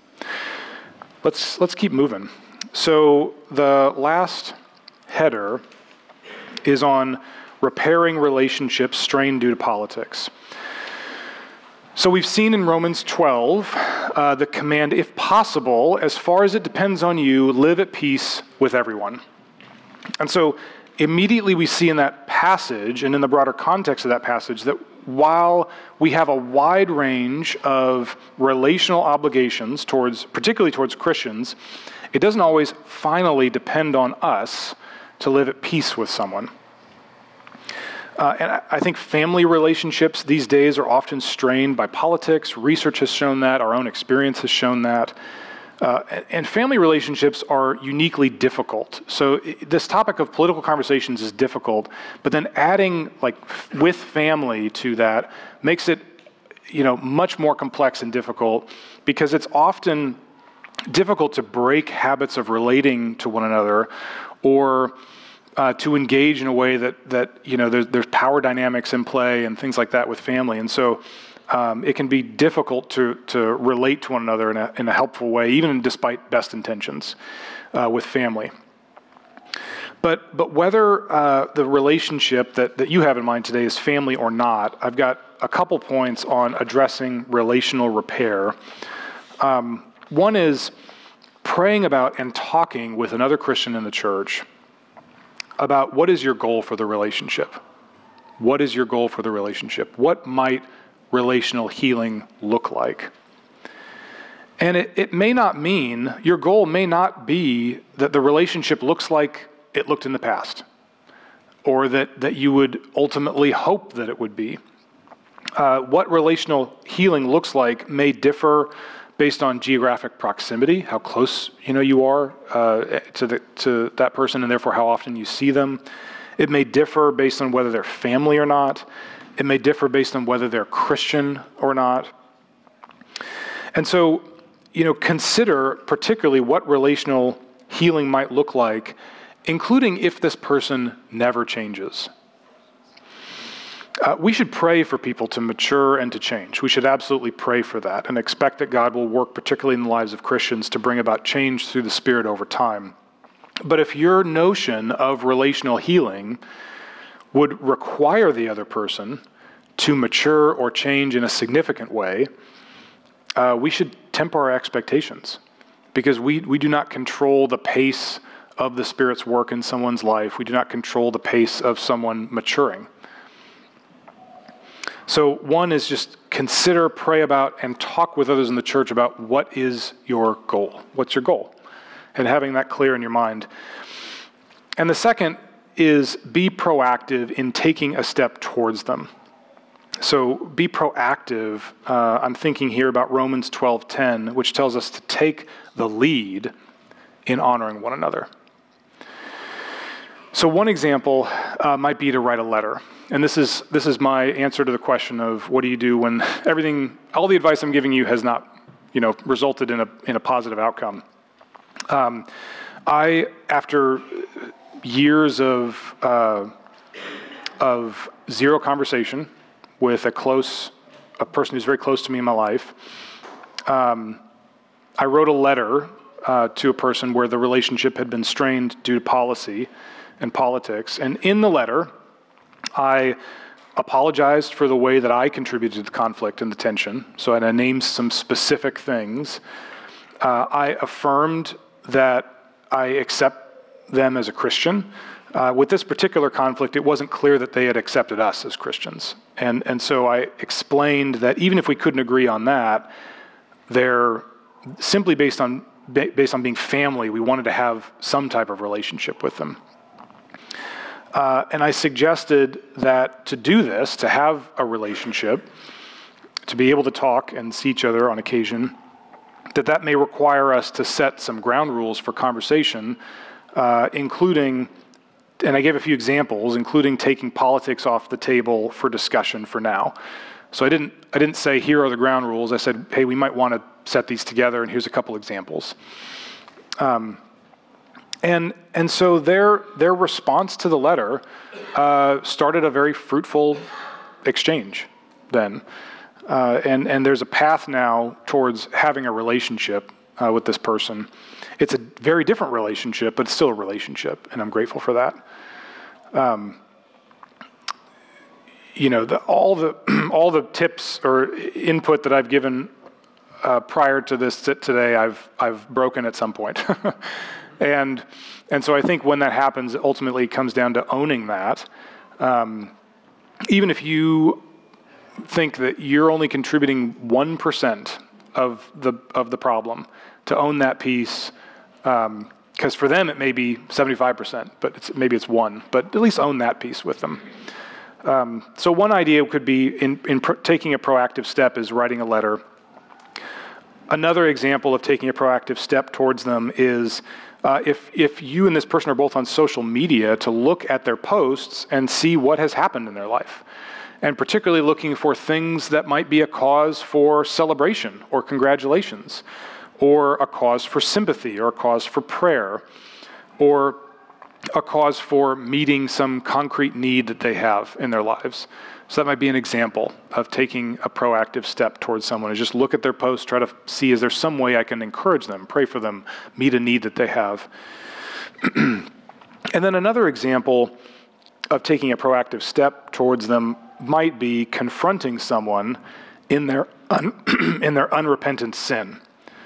Let's let's keep moving. So the last header is on repairing relationships strained due to politics. So we've seen in Romans twelve uh, the command, if possible, as far as it depends on you, live at peace with everyone. And so immediately we see in that passage and in the broader context of that passage that while we have a wide range of relational obligations towards, particularly towards Christians, it doesn't always finally depend on us to live at peace with someone. Uh, and I think family relationships these days are often strained by politics. Research has shown that. Our own experience has shown that. Uh, and family relationships are uniquely difficult. So this topic of political conversations is difficult, but then adding like with family to that makes it, you know, much more complex and difficult because it's often difficult to break habits of relating to one another or uh, to engage in a way that, that you know, there's, there's power dynamics in play and things like that with family. And so Um, it can be difficult to to relate to one another in a, in a helpful way, even despite best intentions uh, with family. But but whether uh, the relationship that, that you have in mind today is family or not, I've got a couple points on addressing relational repair. Um, one is praying about and talking with another Christian in the church about what is your goal for the relationship? What is your goal for the relationship? What might relational healing look like? And it, it may not mean, your goal may not be that the relationship looks like it looked in the past, or that, that you would ultimately hope that it would be. Uh, what relational healing looks like may differ based on geographic proximity, how close you know you are uh, to the, to that person, and therefore how often you see them. It may differ based on whether they're family or not. It may differ based on whether they're Christian or not. And so, you know, consider particularly what relational healing might look like, including if this person never changes. Uh, we should pray for people to mature and to change. We should absolutely pray for that and expect that God will work, particularly in the lives of Christians, to bring about change through the Spirit over time. But if your notion of relational healing would require the other person to mature or change in a significant way, uh, we should temper our expectations because we, we do not control the pace of the Spirit's work in someone's life. We do not control the pace of someone maturing. So one is just consider, pray about, and talk with others in the church about what is your goal? What's your goal? And having that clear in your mind. And the second is be proactive in taking a step towards them. So be proactive. Uh, I'm thinking here about Romans twelve ten, which tells us to take the lead in honoring one another. So one example uh, might be to write a letter. And this is this is my answer to the question of what do you do when everything, all the advice I'm giving you has not, you know, resulted in a in a positive outcome. Um, I, after years of uh, of zero conversation with a close, a person who's very close to me in my life, um, I wrote a letter uh, to a person where the relationship had been strained due to policy and politics. And in the letter, I apologized for the way that I contributed to the conflict and the tension. So I named some specific things. Uh, I affirmed that I accept them as a Christian. Uh, with this particular conflict, it wasn't clear that they had accepted us as Christians. And and so I explained that even if we couldn't agree on that, they're simply based on based on being family, we wanted to have some type of relationship with them. Uh, and I suggested that to do this, to have a relationship, to be able to talk and see each other on occasion, that that may require us to set some ground rules for conversation, uh, including, and I gave a few examples, including taking politics off the table for discussion for now. So I didn't I didn't say, here are the ground rules. I said, hey, we might want to set these together, and here's a couple examples. Um, and and so their their response to the letter uh, started a very fruitful exchange then. uh, and, and there's a path now towards having a relationship uh, with this person. It's a very different relationship, but it's still a relationship, and I'm grateful for that. Um, you know, the, all the all the tips or input that I've given uh, prior to this today, I've I've broken at some point, and and so I think when that happens, it ultimately comes down to owning that. Um, even if you think that you're only contributing one percent of the of the problem, to own that piece. Um, Because for them, it may be seventy-five percent, but it's, maybe it's one. But at least own that piece with them. Um, so one idea could be in, in pro- taking a proactive step is writing a letter. Another example of taking a proactive step towards them is uh, if, if you and this person are both on social media, to look at their posts and see what has happened in their life. And particularly looking for things that might be a cause for celebration or congratulations, or a cause for sympathy, or a cause for prayer, or a cause for meeting some concrete need that they have in their lives. So that might be an example of taking a proactive step towards someone, is just look at their posts, try to see, is there some way I can encourage them, pray for them, meet a need that they have. And then another example of taking a proactive step towards them might be confronting someone in their un- in their unrepentant sin.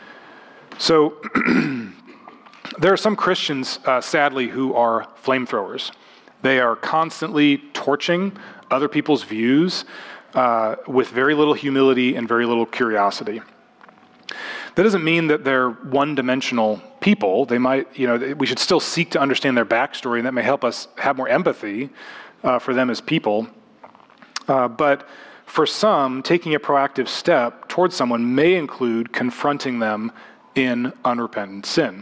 So there are some Christians, uh, sadly, who are flamethrowers. They are constantly torching other people's views uh, with very little humility and very little curiosity. That doesn't mean that they're one-dimensional people. They might, you know, we should still seek to understand their backstory, and that may help us have more empathy uh, for them as people. Uh, but for some, taking a proactive step towards someone may include confronting them in unrepentant sin.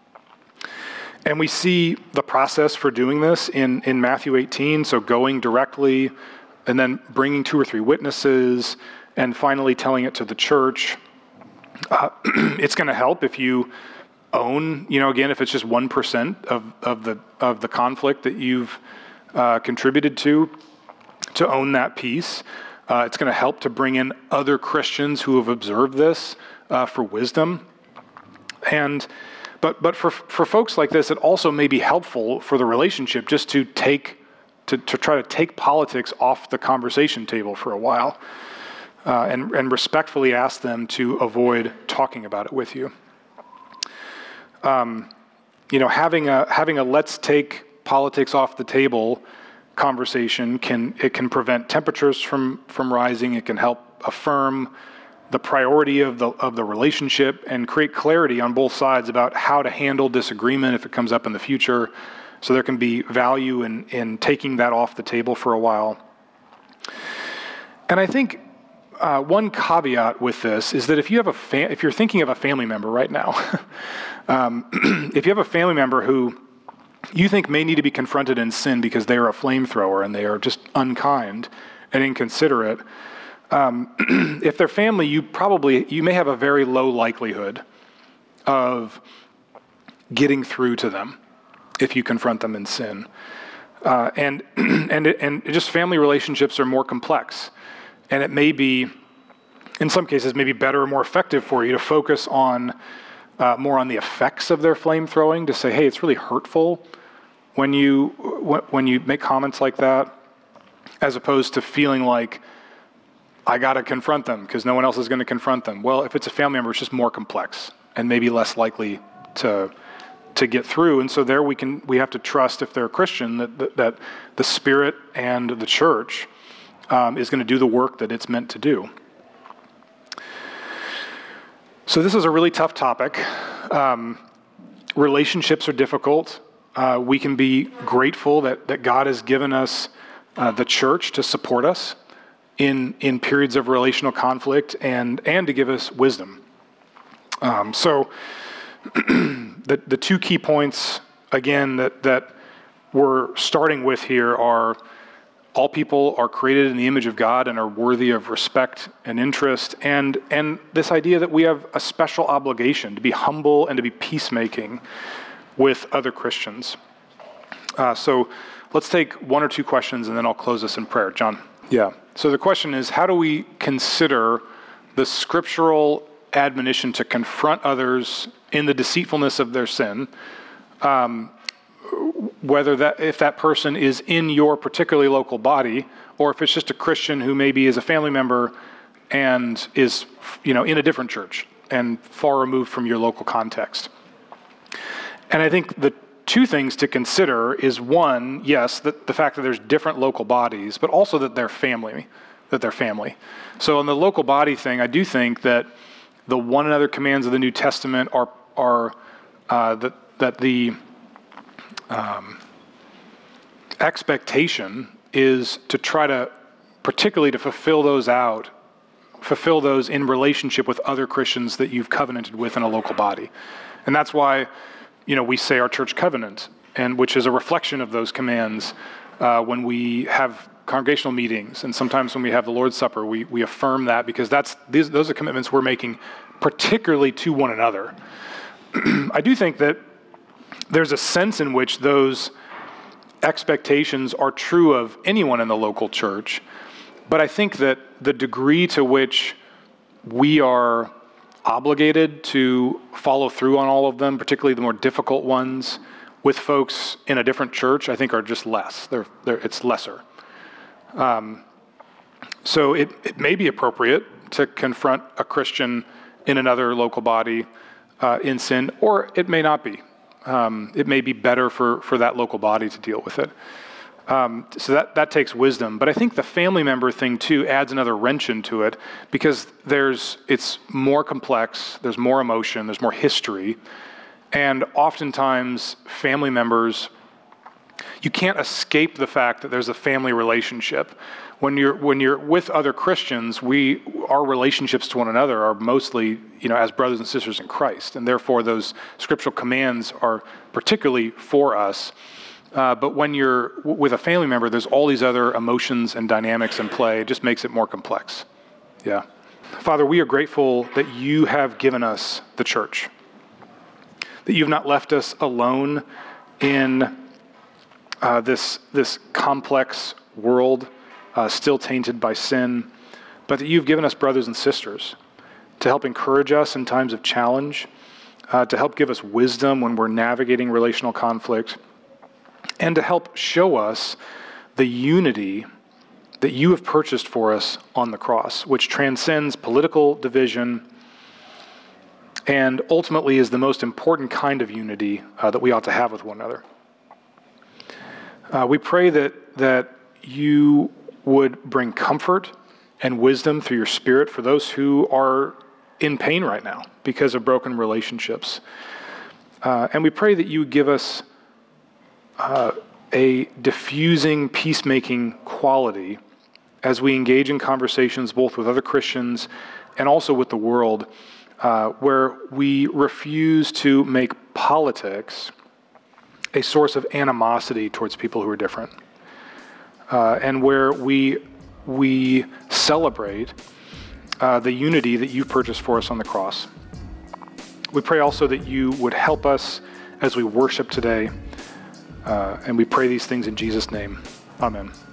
And we see the process for doing this in, in Matthew eighteen, so going directly and then bringing two or three witnesses and finally telling it to the church. Uh, it's going to help if you own, you know, again, if it's just one percent of, of, the, of the conflict that you've uh, contributed to, to own that piece. Uh, it's going to help to bring in other Christians who have observed this uh, for wisdom. And but but for for folks like this, it also may be helpful for the relationship just to take to, to try to take politics off the conversation table for a while, uh, and and respectfully ask them to avoid talking about it with you. Um, you know, having a having a let's take politics off the table conversation can it can prevent temperatures from from rising. It can help affirm the priority of the of the relationship and create clarity on both sides about how to handle disagreement if it comes up in the future. So there can be value in, in taking that off the table for a while. And I think uh, one caveat with this is that if you have a fa- if you're thinking of a family member right now, um, if you have a family member who you think may need to be confronted in sin because they are a flamethrower and they are just unkind and inconsiderate, Um, if they're family, you probably, you may have a very low likelihood of getting through to them if you confront them in sin. Uh, and, and, it, and just family relationships are more complex. And it may be, in some cases, maybe better or more effective for you to focus on uh, more on the effects of their flame throwing, to say, hey, it's really hurtful when you, when you make comments like that, as opposed to feeling like, I got to confront them because no one else is going to confront them. Well, if it's a family member, it's just more complex and maybe less likely to to get through. And so there we can we have to trust, if they're a Christian, that that, that the Spirit and the church um, is going to do the work that it's meant to do. So this is a really tough topic. Um, relationships are difficult. Uh, we can be grateful that that God has given us uh, the church to support us in in periods of relational conflict and and to give us wisdom. Um, so the the two key points, again, that that we're starting with here are: all people are created in the image of God and are worthy of respect and interest, and and this idea that we have a special obligation to be humble and to be peacemaking with other Christians. Uh, so let's take one or two questions, and then I'll close this in prayer. John. Yeah. So the question is, how do we consider the scriptural admonition to confront others in the deceitfulness of their sin, um, whether that if that person is in your particularly local body, or if it's just a Christian who maybe is a family member and is, you know, in a different church and far removed from your local context. And I think the two things to consider is, one, yes, that the fact that there's different local bodies, but also that they're family, that they're family. So on the local body thing, I do think that the one another commands of the New Testament are are uh, that that the um, expectation is to try to, particularly to fulfill those out, fulfill those in relationship with other Christians that you've covenanted with in a local body. And that's why, you know, we say our church covenant, and which is a reflection of those commands uh, when we have congregational meetings, and sometimes when we have the Lord's Supper, we we affirm that, because that's these, those are commitments we're making particularly to one another. I do think that there's a sense in which those expectations are true of anyone in the local church, but I think that the degree to which we are obligated to follow through on all of them, particularly the more difficult ones, with folks in a different church, I think are just less. They're, they're, it's lesser. Um, so it, it may be appropriate to confront a Christian in another local body uh, in sin, or it may not be. Um, it may be better for, for that local body to deal with it. Um, so that, that takes wisdom. But I think the family member thing, too, adds another wrench into it, because there's it's more complex, there's more emotion, there's more history, and oftentimes family members, you can't escape the fact that there's a family relationship. When you're when you're with other Christians, we our relationships to one another are mostly, you know, as brothers and sisters in Christ, and therefore those scriptural commands are particularly for us. Uh, but when you're w- with a family member, there's all these other emotions and dynamics in play. It just makes it more complex. Yeah. Father, we are grateful that you have given us the church, that you've not left us alone in uh, this this complex world, uh, still tainted by sin, but that you've given us brothers and sisters to help encourage us in times of challenge, uh, to help give us wisdom when we're navigating relational conflict, and to help show us the unity that you have purchased for us on the cross, which transcends political division and ultimately is the most important kind of unity uh, that we ought to have with one another. Uh, we pray that that you would bring comfort and wisdom through your Spirit for those who are in pain right now because of broken relationships. Uh, and we pray that you would give us uh, a diffusing, peacemaking quality as we engage in conversations both with other Christians and also with the world, uh, where we refuse to make politics a source of animosity towards people who are different, uh, and where we we celebrate uh, the unity that you purchased for us on the cross. We pray also that you would help us as we worship today, uh, and we pray these things in Jesus' name. Amen.